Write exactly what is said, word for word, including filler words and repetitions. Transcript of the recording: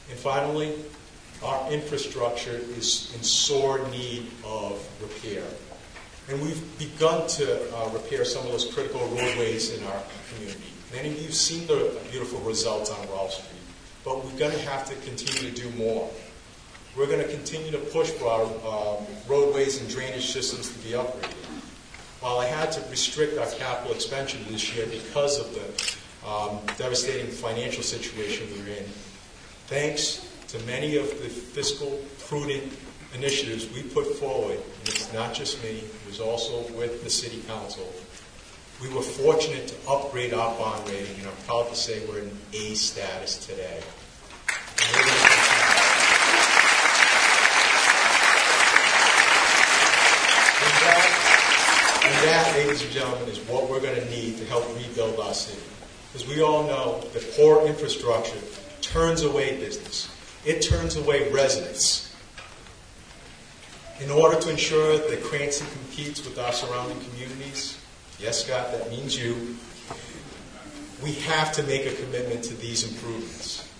And finally, our infrastructure is in sore need of repair. And we've begun to uh, repair some of those critical roadways in our community. Many of you have seen the beautiful results on Rolfe Street, but we're going to have to continue to do more. We're going to continue to push for our um, roadways and drainage systems to be upgraded. While I had to restrict our capital expenditure this year because of the um, devastating financial situation we're in, thanks to many of the fiscal prudent initiatives we put forward, and it's not just me, it was also with the City Council, we were fortunate to upgrade our bond rating, and I'm proud to say we're in A status today. And that, ladies and gentlemen, is what we're going to need to help rebuild our city. Because we all know that poor infrastructure turns away business. It turns away residents. In order to ensure that Cranston competes with our surrounding communities, yes, Scott, that means you, we have to make a commitment to these improvements.